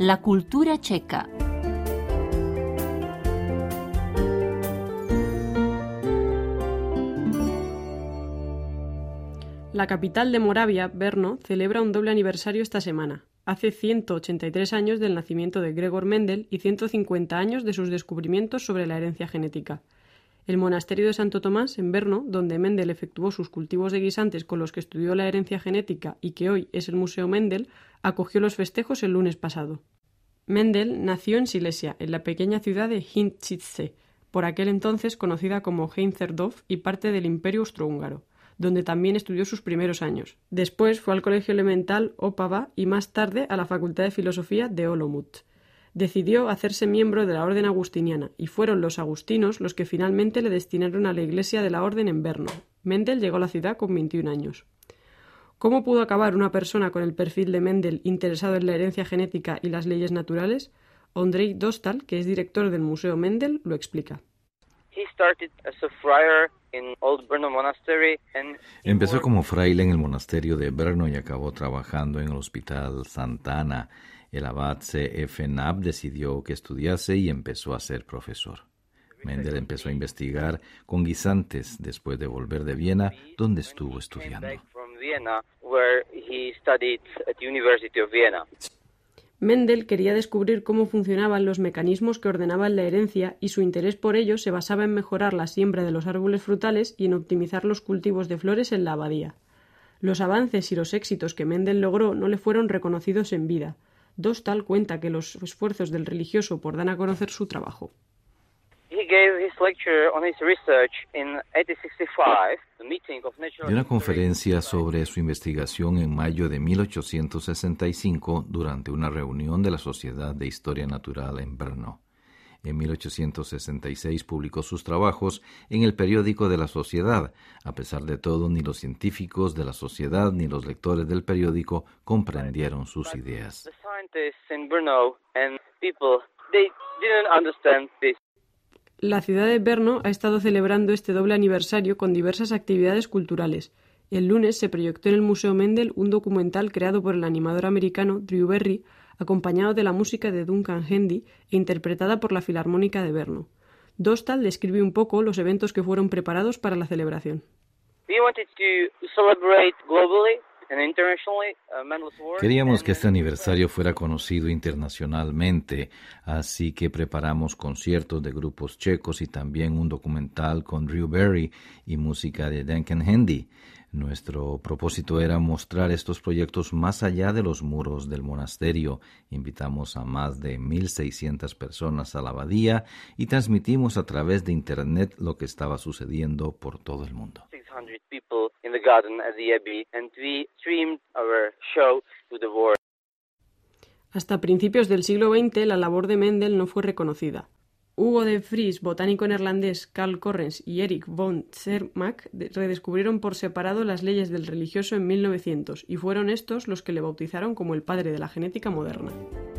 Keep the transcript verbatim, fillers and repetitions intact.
La cultura checa. La capital de Moravia, Brno, celebra un doble aniversario esta semana. Hace ciento ochenta y tres años del nacimiento de Gregor Mendel y ciento cincuenta años de sus descubrimientos sobre la herencia genética. El monasterio de Santo Tomás, en Brno, donde Mendel efectuó sus cultivos de guisantes con los que estudió la herencia genética y que hoy es el Museo Mendel, acogió los festejos el lunes pasado. Mendel nació en Silesia, en la pequeña ciudad de Hintschitze, por aquel entonces conocida como Heinzerdorf y parte del Imperio Austrohúngaro, donde también estudió sus primeros años. Después fue al colegio elemental Opava y más tarde a la Facultad de Filosofía de Olomouc. Decidió hacerse miembro de la Orden Agustiniana y fueron los agustinos los que finalmente le destinaron a la iglesia de la Orden en Brno. Mendel llegó a la ciudad con veintiún años. ¿Cómo pudo acabar una persona con el perfil de Mendel interesado en la herencia genética y las leyes naturales? Ondřej Dostál, que es director del Museo Mendel, lo explica. Empezó como fraile en el monasterio de Brno y acabó trabajando en el Hospital Santa Ana. El abad C F Knapp decidió que estudiase y empezó a ser profesor. Mendel empezó a investigar con guisantes después de volver de Viena, donde estuvo estudiando. Mendel quería descubrir cómo funcionaban los mecanismos que ordenaban la herencia y su interés por ello se basaba en mejorar la siembra de los árboles frutales y en optimizar los cultivos de flores en la abadía. Los avances y los éxitos que Mendel logró no le fueron reconocidos en vida. Dostál cuenta que los esfuerzos del religioso por dar a conocer su trabajo. Dio una conferencia sobre su investigación en mayo de mil ochocientos sesenta y cinco durante una reunión de la Sociedad de Historia Natural en Brno. En mil ochocientos sesenta y seis publicó sus trabajos en el periódico de la Sociedad. A pesar de todo, ni los científicos de la Sociedad ni los lectores del periódico comprendieron sus ideas. La ciudad de Brno ha estado celebrando este doble aniversario con diversas actividades culturales. El lunes se proyectó en el Museo Mendel un documental creado por el animador americano Drew Barrymore, acompañado de la música de Duncan Hendy e interpretada por la Filarmónica de Brno. Dostál describe un poco los eventos que fueron preparados para la celebración. Queríamos que este aniversario fuera conocido internacionalmente, así que preparamos conciertos de grupos checos y también un documental con Drew Barrymore y música de Duncan Hendy. Nuestro propósito era mostrar estos proyectos más allá de los muros del monasterio. Invitamos a más de mil seiscientas personas a la abadía y transmitimos a través de Internet lo que estaba sucediendo por todo el mundo. Hasta principios del siglo veinte, la labor de Mendel no fue reconocida. Hugo de Vries, botánico neerlandés, Carl Correns y Erich von Zermatt redescubrieron por separado las leyes del religioso en mil novecientos y fueron estos los que le bautizaron como el padre de la genética moderna.